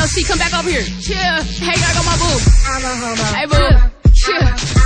TLC, come back over here. Chill. Hey, I got my boo. I'm a homo. Hey, boo. Chill.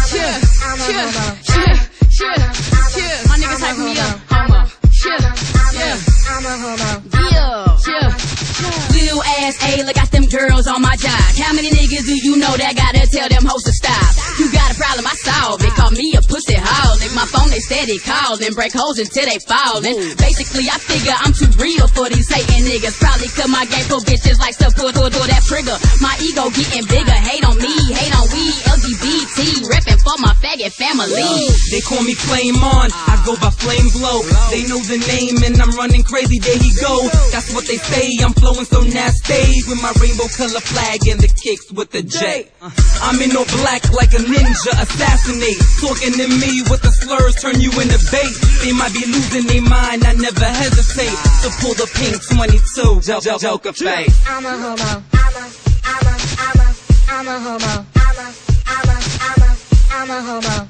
My niggas hype me up. Homo. Chill. Yeah. I'm a homo. Yeah. Chill. Little ass A, look at them girls on my job. How many niggas do you know that gotta tell them hoes to stop? You got a problem, I solve it. Call me a pussy hole. If my phone they steady callin', break hoes until they fallin'. Basically, I figure I'm too real for these hating niggas. Probably cause my game for bitches like to pull that trigger. My ego getting bigger. Hate on me, hate on we. LGBT, reppin' for my faggot family. They call me Flame On, I go by Flame Glow. They know the name and I'm running crazy, there he go. That's what they say, I'm flowing so nasty. With my rainbow color flag and the kicks with the J. I'm in all black like a ninja, assassinate. Talking to me with the slurs, turn you into bait. They might be losing their mind, I never hesitate to pull the pink 22 Joker face. I'm a homo. I'm a homo. I'm a homo.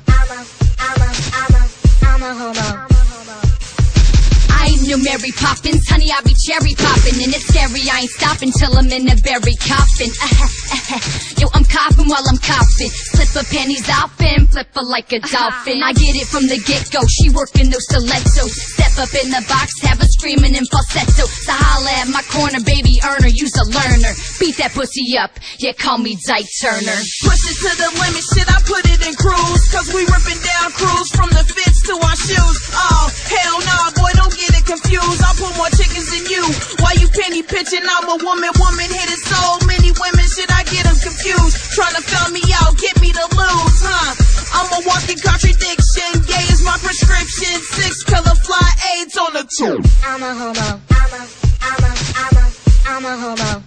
I'm a homo. I ain't new Mary Poppins, honey, I be cherry poppin'. And it's scary, I ain't stopping till I'm in the very coffin. Yo, I'm coughing while I'm coughing. Slip her panties off and flip her like a dolphin. I get it from the get-go, she working those stilettos. Step up in the box, have her screaming in falsetto. So holla at my corner, baby earner, you's a learner. Beat that pussy up, yeah, call me Dyke Turner. Push it to the limit, shit, I put it in cruise. Cause we ripping down crews from the fits to our shoes. Oh, hell nah, boy, don't get it confused. I put more chickens than you. Why you penny pitching? I'm a woman hitting so many women, shit, I get them confused. Tryna foul me out, get me to lose, huh? I'm a walking contradiction, gay is my prescription. 6 color fly AIDS on the 2. I'm a homo. I'm a homo.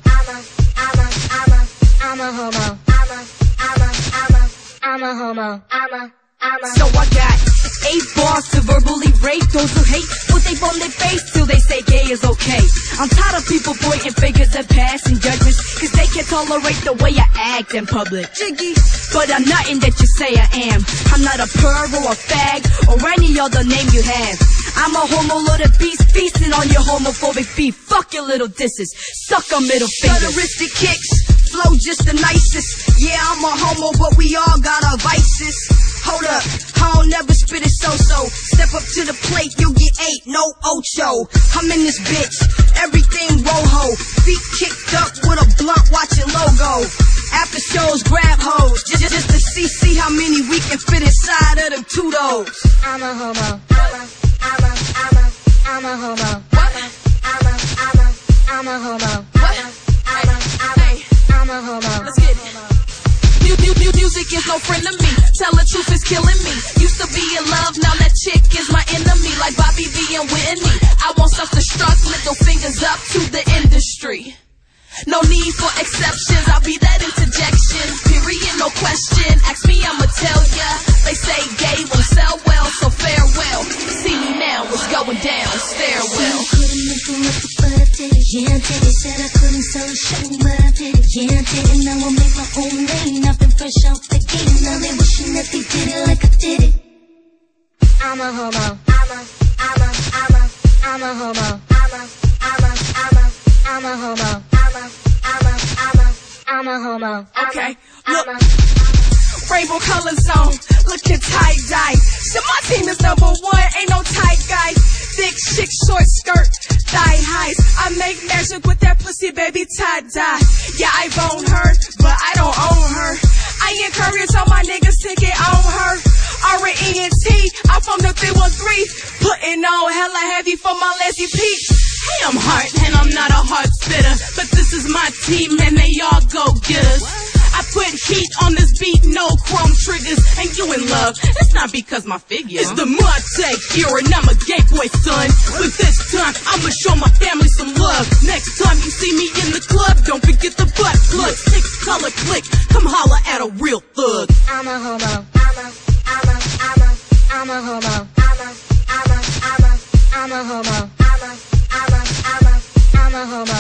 I'm a homo. I'm a homo. So I got 8 bars to verbally rape those who hate. Put they on their face till they say gay is okay. I'm tired of people pointing fingers and passing judgments, cause they can't tolerate the way I act in public. Jiggy, but I'm nothing that you say I am. I'm not a perv or a fag or any other name you have. I'm a homo little beast feasting on your homophobic beef. Fuck your little disses, suck a middle finger. Futuristic kicks, flow just the nicest. Yeah, I'm a homo, but we all got our vices. Hold up, I don't never spit it so-so. Step up to the plate, you'll get 8, no ocho. I'm in this bitch, everything rojo. Feet kicked up with a blunt, watching logo. After shows, grab hoes, just to see how many we can fit inside of them 2 doors. I'm a homo. I'm a homo. I'm a homo. I'm a homo. Let's get it. Music is no friend to me. Tell the truth is killing me. Used to be in love, now that chick is my enemy. Like Bobby V and Whitney. I want self-destruct, middle fingers up to the industry. No need for exceptions, I'll be that interjection. Period, no question. Ask me, I'ma tell ya. They say gay won't sell well, so farewell. See me now, what's going down? Stairwell. Yeah, I did it, said I couldn't sell a show, but I did it. Yeah, I did it, now I make my own lane. I've been fresh off the game, now they wishing that they did it like I did it. I'm a homo. I'm a homo. I'm a homo. I'm a homo. Okay, look. Rainbow color zone, look at tie-dye. So my team is #1, ain't no tight guy. Thick, chick, short skirt, thigh highs. I make magic with that pussy, baby, tie-dye. Yeah, I've owned her, but I don't own her. I encourage all my niggas to get on her. R-E-N-T, I'm from the 313. Putting on hella heavy for my lazy peach. Hey, I'm hard, and I'm not a hard spitter. But this is my team, and they all go-getters. I put heat on this beat, no chrome triggers, and you in love. It's not because my figure. It's the Monte here, and I'm a gay boy, son. But this time, I'ma show my family some love. Next time you see me in the club, don't forget the butt plug. 6 color click, come holla at a real thug. I'm a homo. I'm a homo. I'm a homo. I'm a homo.